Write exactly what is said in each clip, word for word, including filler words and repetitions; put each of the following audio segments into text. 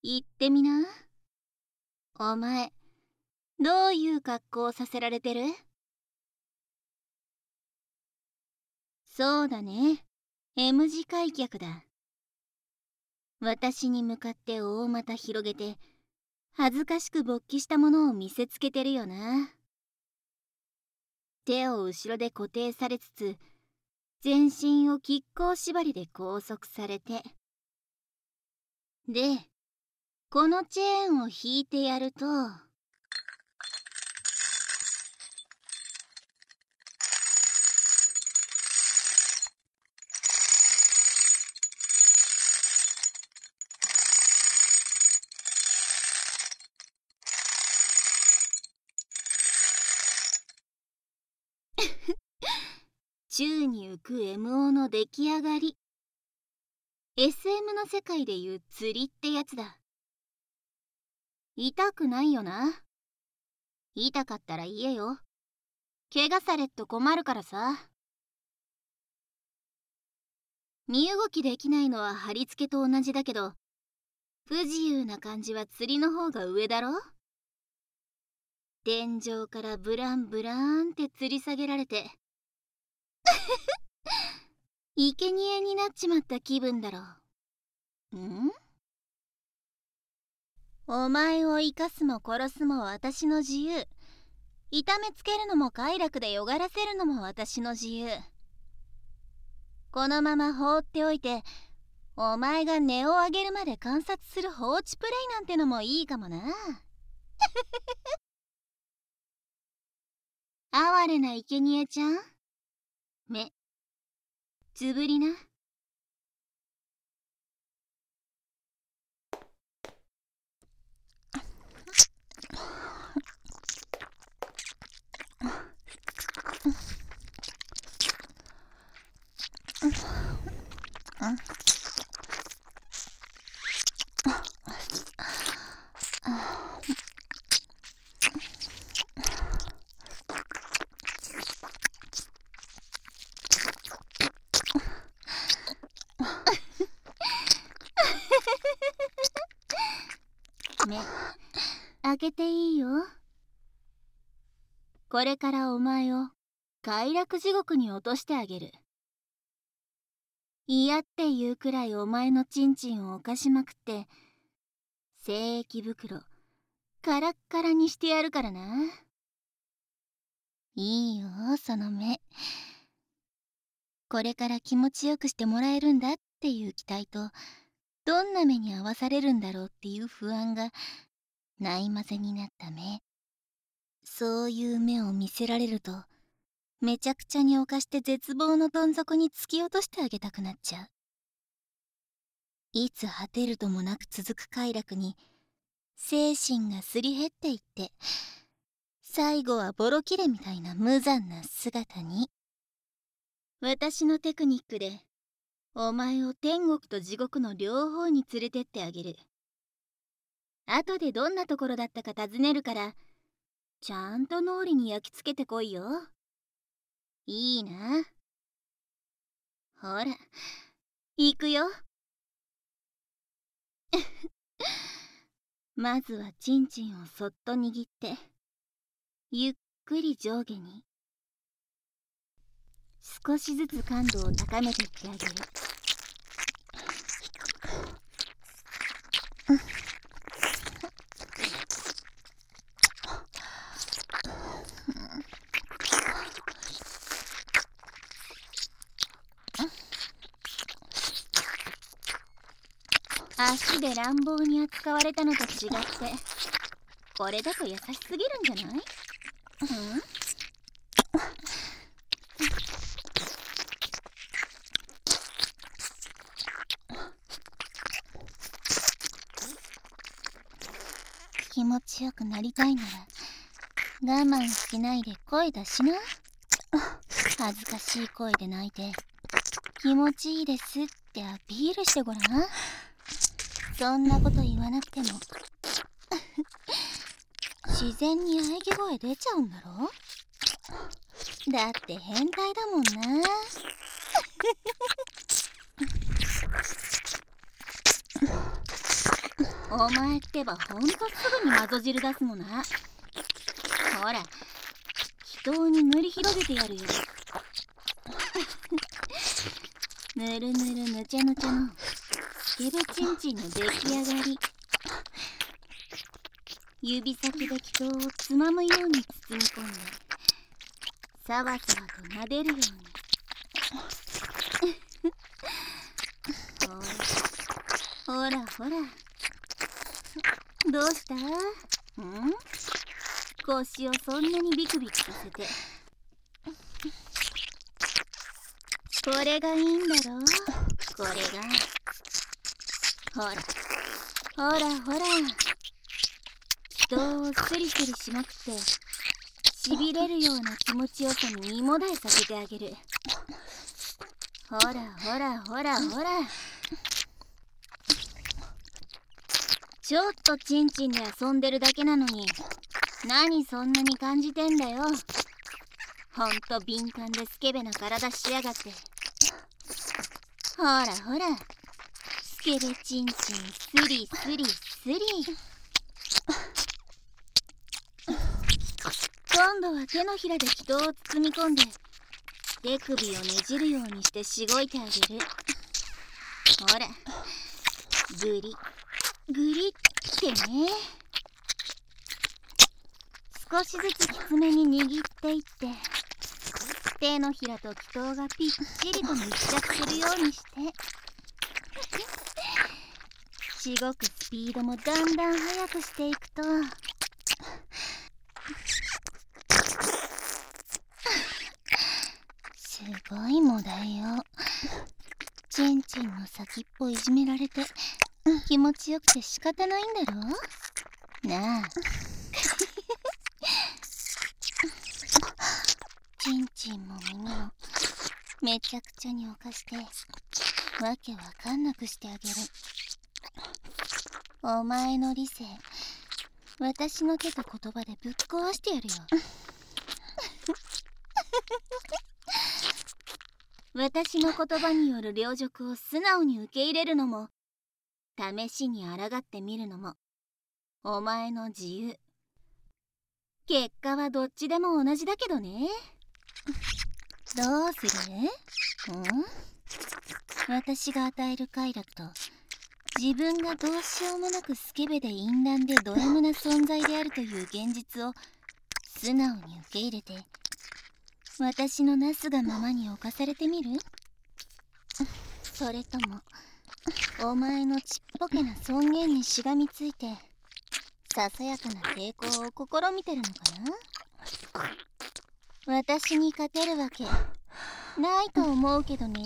言ってみな。お前、どういう格好をさせられてる？そうだね。M 字開脚だ。私に向かって大股広げて、恥ずかしく勃起したものを見せつけてるよな。手を後ろで固定されつつ、全身を亀甲縛りで拘束されて。で、このチェーンを引いてやると、宙に浮く エムオー の出来上がり。エスエム の世界でいう釣りってやつだ。痛くないよな。痛かったら言えよ。怪我されっと困るからさ。身動きできないのは貼り付けと同じだけど、不自由な感じは釣りの方が上だろ。天井からブランブランって吊り下げられて生贄になっちまった気分だろ。ん？お前を生かすも殺すも私の自由。痛めつけるのも快楽でよがらせるのも私の自由。このまま放っておいて、お前が音を上げるまで観察する放置プレイなんてのもいいかもな。哀れな生贄ちゃん、目つぶりな。目開けていいよ。これからお前を快楽地獄に落としてあげる。嫌っていうくらいお前のチンチンを犯しまくって、精液袋カラッカラにしてやるからな。いいよ、その目。これから気持ちよくしてもらえるんだっていう期待と、どんな目に遭わされるんだろうっていう不安がないまぜになった目。そういう目を見せられると、めちゃくちゃに犯して絶望のどん底に突き落としてあげたくなっちゃう。いつ果てるともなく続く快楽に精神がすり減っていって、最後はボロ切れみたいな無残な姿に。私のテクニックでお前を天国と地獄の両方に連れてってあげる。後でどんなところだったか尋ねるから、ちゃんと脳裏に焼き付けてこいよ。いいな。ほら、行くよ。まずはチンチンをそっと握って、ゆっくり上下に。少しずつ感度を高めてってあげる。足で乱暴に扱われたのと違って、これだと優しすぎるんじゃない？うん？気持ちよくなりたいなら我慢しないで声出しな。恥ずかしい声で泣いて気持ちいいですってアピールしてごらん。そんなこと言わなくても自然に喘ぎ声出ちゃうんだろ。だって変態だもんな。 お前ってばほんとすぐにマゾ汁出すのな。ほら、祈祷に塗り広げてやるよ。ぬるぬるぬちゃぬちゃのスケベチンチンの出来上がり。指先で祈祷をつまむように包み込んで、さわさわと撫でるように。ほらほら、どうした？ん？腰をそんなにビクビクさせて。これがいいんだろう？これが。ほらほらほら、人をスリスリしまくってしびれるような気持ちよさに芋だえさせてあげる。ほらほらほらほら、ちょっとチンチンで遊んでるだけなのに何そんなに感じてんだよ。ほんと敏感でスケベな体しやがって。ほらほら、スケベチンチンスリスリスリ。今度は手のひらで祈祷を包み込んで手首をねじるようにしてしごいてあげる。ほら、グリグリってね。少しずつきつめに握っていって、手のひらと祈祷がぴっちりと密着するようにして、しごくスピードもだんだん速くしていくと、すごいもだよ。チンチンの先っぽいじめられて気持ちよくて仕方ないんだろなあ。チンチンも耳もめちゃくちゃに犯してわけわかんなくしてあげる。お前の理性、私の手と言葉でぶっ壊してやるよ。私の言葉による陵辱を素直に受け入れるのも、試しに抗ってみるのもお前の自由。結果はどっちでも同じだけどね。どうする？ん？私が与える快楽と自分がどうしようもなくスケベで淫乱でド M な存在であるという現実を素直に受け入れて、私のなすがままに侵されてみる？それともお前のちっぽけな尊厳にしがみついてささやかな抵抗を試みてるのかな？私に勝てるわけないと思うけどね。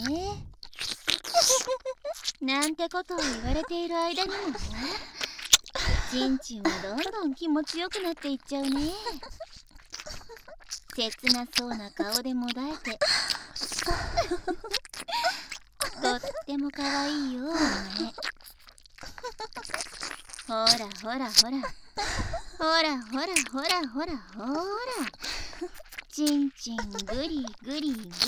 なんてことを言われている間にもチンチンはどんどん気持ちよくなっていっちゃうね。切なそうな顔でもだえてとってもかわいいよお前。ほらほらほらほらほらほらほらほらほら、チンチングリグリグリグリ。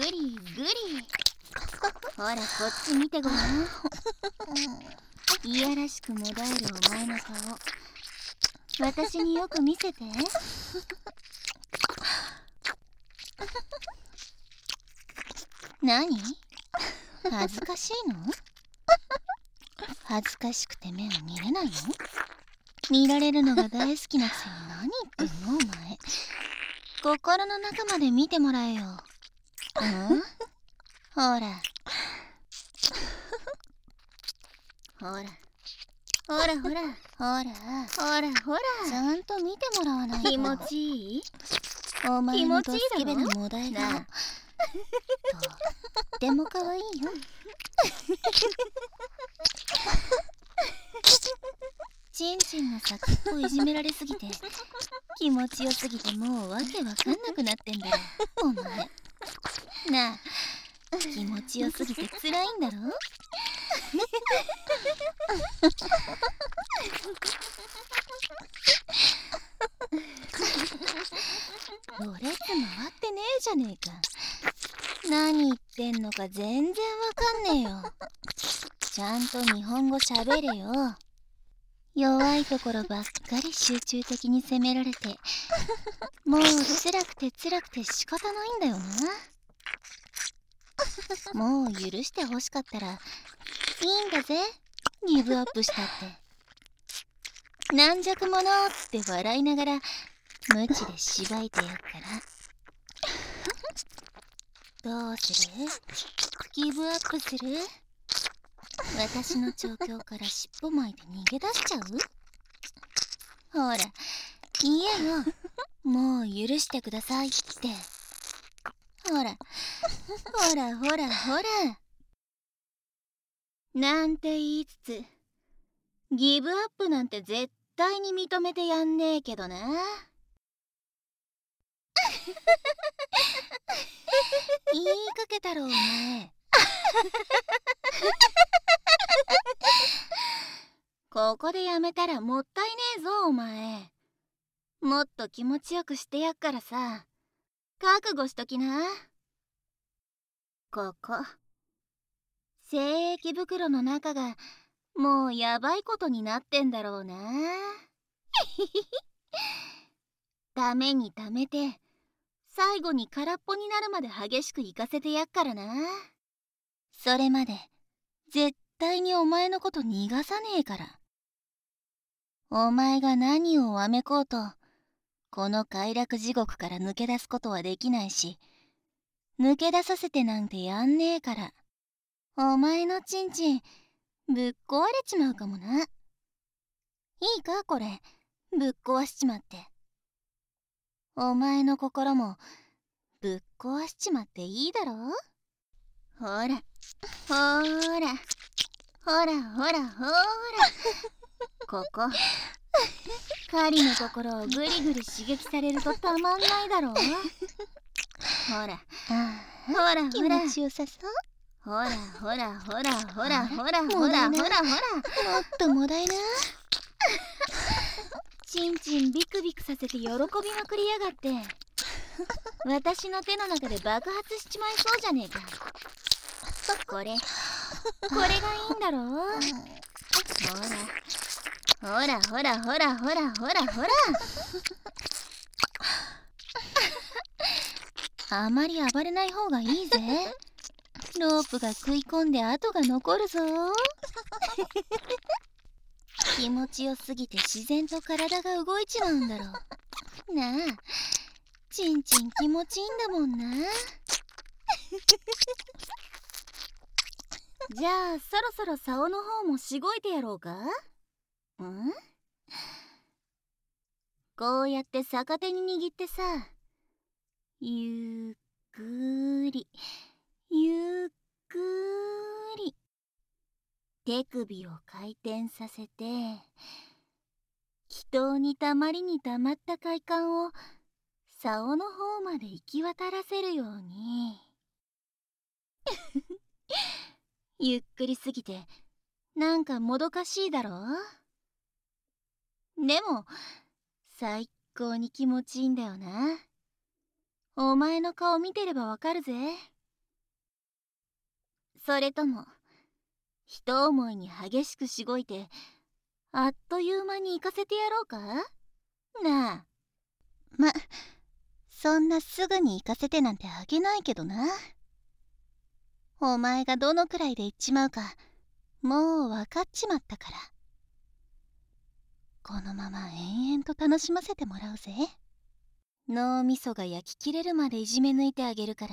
ほらこっち見てごらん。いやらしくもだえるお前の顔、私によく見せて。何？恥ずかしいの？恥ずかしくて目を見れないの？見られるのが大好きなくせに何言ってんのお前。心の中まで見てもらえよ。うん？ほらほらほらほらほらほらほら、ちゃんと見てもらわないと。気持ちいい？お前のドスケベなもだえがとってもかわいいよ。チンチンの先っぽいじめられすぎて気持ちよすぎてもうわけわかんなくなってんだよお前。なあ、気持ちよすぎてつらいんだろ？ろれつ回ってねえじゃねえか。何言ってんのか全然わかんねえよ。ちゃんと日本語喋れよ。 弱いところばっかり集中的に責められて、もう辛くて辛くて仕方ないんだよな。もう許してほしかったらいいんだぜ、ギブアップしたって。軟弱者って笑いながら無知でしばいてやっから。どうする？ギブアップする？私の調教から尻尾巻いて逃げ出しちゃう？ほら、言えよ。もう許してくださいって。ほら、ほらほらほら。なんて言いつつ、ギブアップなんて絶対に認めてやんねえけどな。言いかけたろお前。ここでやめたらもったいねえぞお前。もっと気持ちよくしてやっからさ、覚悟しときな。ここ精液袋の中がもうやばいことになってんだろうな。ためにためて最後に空っぽになるまで激しく行かせてやっからな。それまで絶対にお前のこと逃がさねえから。お前が何をわめこうとこの快楽地獄から抜け出すことはできないし、抜け出させてなんてやんねえから。お前のチンチンぶっ壊れちまうかもな。いいかこれ、ぶっ壊しちまって。お前の心もぶっ壊しちまっていいだろ。ほらほらほらほらほらここ狩りのところをぐりぐり刺激されるとたまんないだろう。ほらほらほら気持ちよさそう。ほらほらほらほらほらほらほらほらもっともらいな。ちんちんビクビクさせて喜びまくりやがって。私の手の中で爆発しちまいそうじゃねえか。これこれがいいんだろう。ほらほらほらほらほらほらほら。あまり暴れない方がいいぜ。ロープが食い込んで跡が残るぞ。気持ちよすぎて自然と体が動いちまうんだろう。なあ、ちんちん気持ちいいんだもんな。じゃあそろそろ竿の方もしごいてやろうか。ん？こうやって逆手に握ってさ、ゆっくりゆっくり手首を回転させて、気筒にたまりにたまった快感を竿の方まで行き渡らせるように。ゆっくりすぎてなんかもどかしいだろ。でも最高に気持ちいいんだよな。お前の顔見てればわかるぜ。それとも一思いに激しくしごいてあっという間に行かせてやろうかなあ。ま、そんなすぐに行かせてなんてあげないけどな。お前がどのくらいで行っちまうかもう分かっちまったから。このまま延々と楽しませてもらうぜ。脳みそが焼き切れるまでいじめ抜いてあげるから。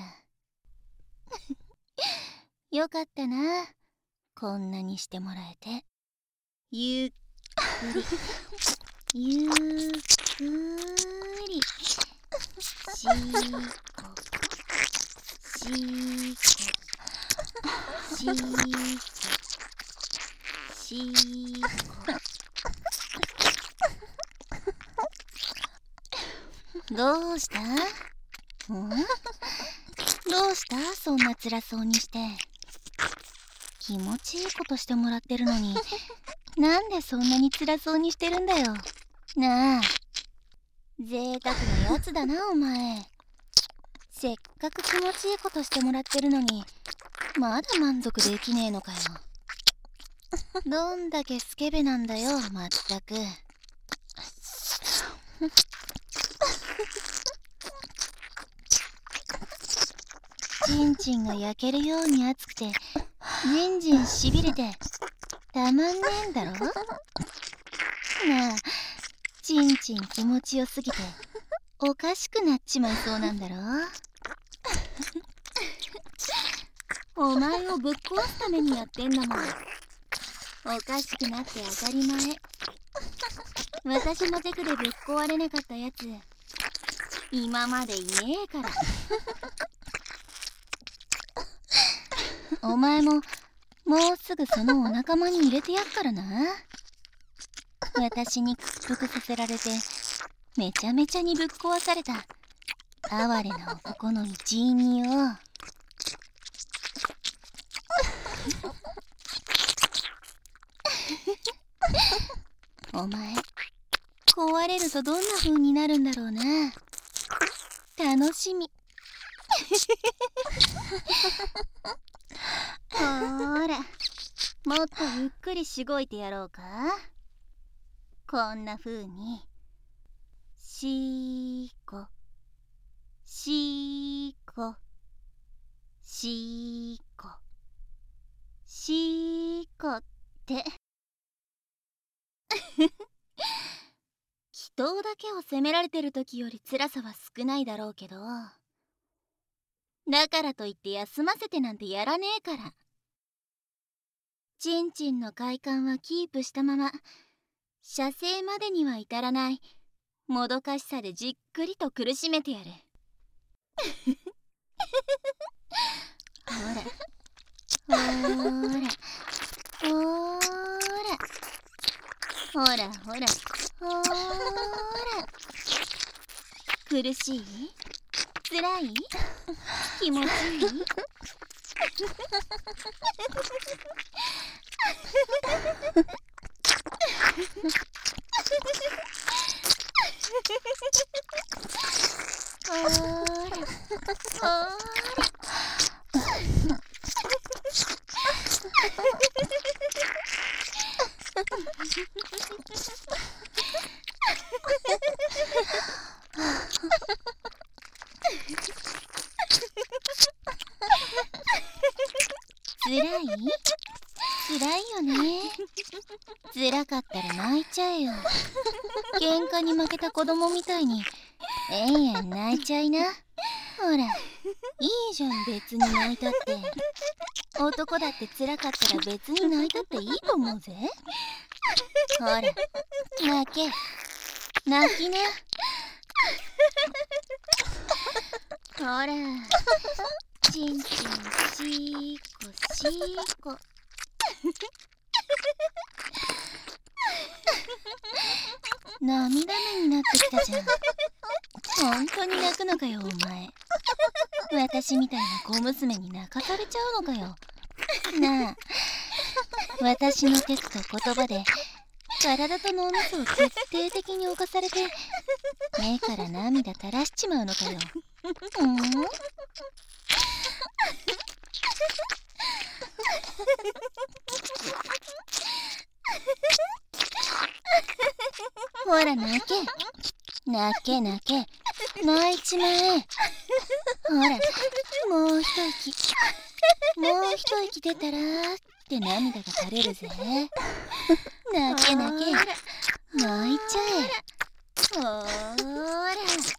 よかったな、こんなにしてもらえて。ゆっくりゆっくりしーこしーこしーこしーこ。どうした？ん？どうした？そんな辛そうにして。気持ちいいことしてもらってるのになんでそんなに辛そうにしてるんだよ。なあ、贅沢なやつだなお前。せっかく気持ちいいことしてもらってるのにまだ満足できねえのかよ。 どんだけスケベなんだよ、まったく。ちんちんが焼けるように熱くてじんじんしびれてたまんねえんだろ。なあ、ちんちん気持ちよすぎておかしくなっちまいそうなんだろ。お前をぶっ壊すためにやってんだもん。おかしくなって当たり前。私のテクでぶっ壊れなかったやつ今までいねえから。お前ももうすぐそのお仲間に入れてやっからな。私に屈服させられてめちゃめちゃにぶっ壊された哀れな男の一員によ。お前壊れるとどんな風になるんだろうな。楽しみ。ほーら、もっとゆっくりしごいてやろうか。こんな風にしーこしーこしーこしーこって祈祷だけを責められてる時より辛さは少ないだろうけど、だからといって休ませてなんてやらねえから。ちんちんの快感はキープしたまま射精までには至らないもどかしさでじっくりと苦しめてやる。ほらほーらほーらほらほらほーら。苦しい？つらい？気持ちいい？ほーらほーら。つらい？つらいよね。つらかったら泣いちゃえよ。喧嘩に負けた子供みたいにえんえん泣いちゃいな。ほら、いいじゃん別に泣いたって。男だって辛かったら別に泣いたっていいと思うぜ。ほら、泣け泣きな。ほら、ちんちんしーこしーこ。涙目になってきたじゃん。本当に泣くのかよお前。私みたいな小娘に泣かされちゃうのかよ。なあ、私のテクと言葉で体と脳みそを徹底的に侵されて目から涙垂らしちまうのかよ。うん？ほら泣け泣け泣け泣いちまえ。ほらもう一息もう一息出たらーって涙が垂れるぜ。泣け泣け泣いちゃえ。ほーら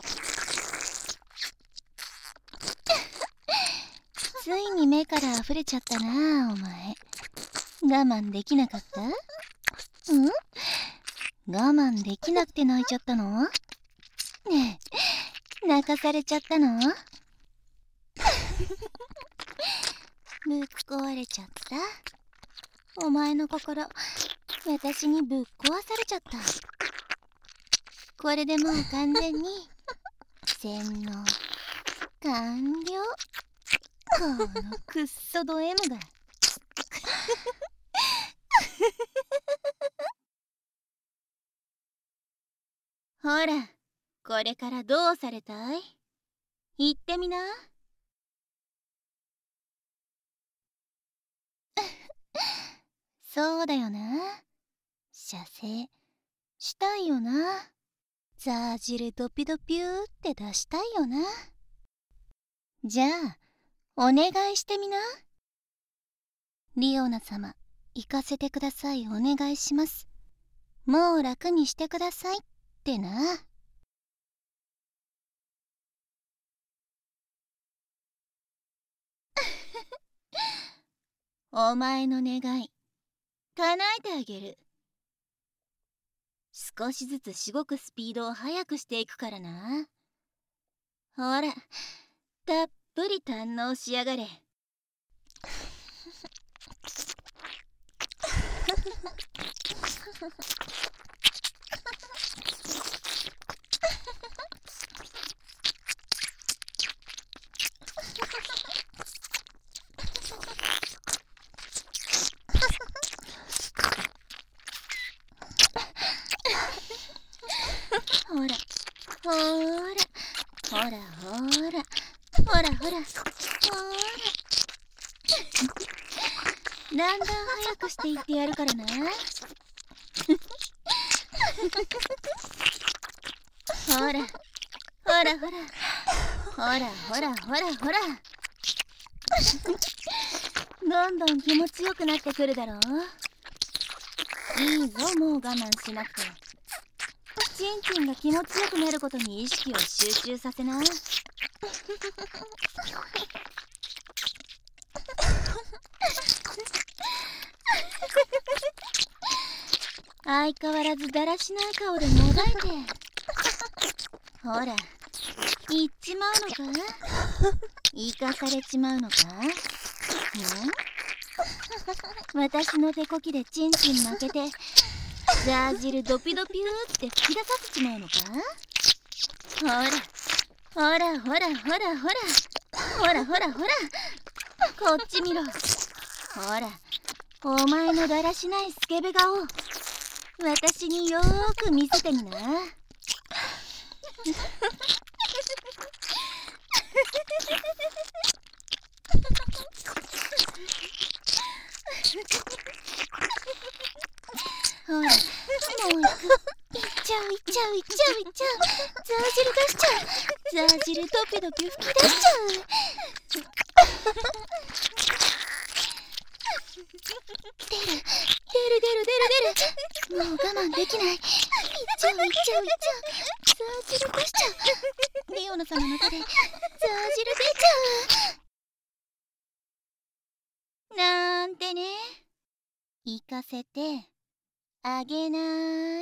ついに目から溢れちゃったなお前。我慢できなかった？ん？我慢できなくて泣いちゃったの？ねえ、泣かされちゃったの？ぶっ壊れちゃった？お前の心、私にぶっ壊されちゃった。これでもう完全に洗脳完了。このくっそド M が。ほら、これからどうされたい？言ってみな。 そうだよな。射精したいよな。ザージルドピドピューって出したいよな。じゃあお願いしてみな。リオナ様、行かせてください。お願いします。もう楽にしてくださいってな。お前の願い叶えてあげる。少しずつしごくスピードを速くしていくからな。ほら、たっぷり堪能しやがれ。ほらほらほらほらほらほらほらだんだん早くしていってやるからな。ほらほらほらほらほらほらほらどんどん気持ちよくなってくるだろう。いいぞ、もう我慢しなくて。チンチンが気持ちよくなることに意識を集中させな。相変わらずだらしない顔でもがいて。ほら、行っちまうのか。行かされちまうのか。私の手こきでチンチン負けてザージルドピドピューって吹き出させちまうのか。ほらほらほらほらほらほらほらほらこっち見ろ。ほら、お前のだらしないスケベ顔私によーく見せてみな。ほら、もう行く。行っちゃう行っちゃう行っちゃう行っちゃう。ザージル出しちゃう。ザージルドピドピ吹き出しちゃう。出る出る出る出る出る。もう我慢できない。行っちゃう行っちゃう行っちゃう。ザージル出しちゃう。リオナ様の手でザージル出ちゃう。なんてね。行かせてあげない。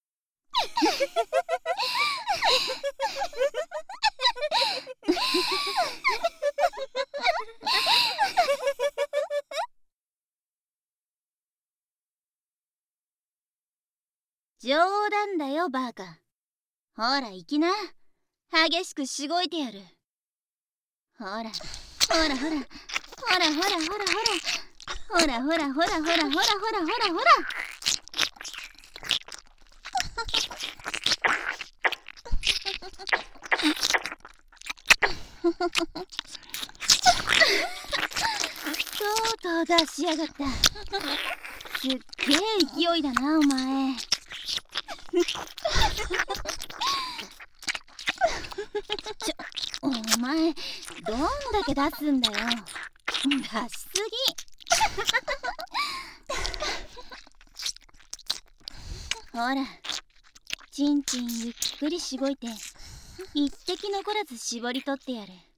冗談だよバカ。ほら行きな。激しくしごいてやる。ほらほらほらほらほらほらほらほらほらほらほらほらほらほらほらほらほら。とうとう出しやがった。すっげえ勢いだなお前。ちょ、お前どんだけ出すんだよ。出しすぎ。ほら、ちんちんゆっくりしごいて一滴残らず絞り取ってやる。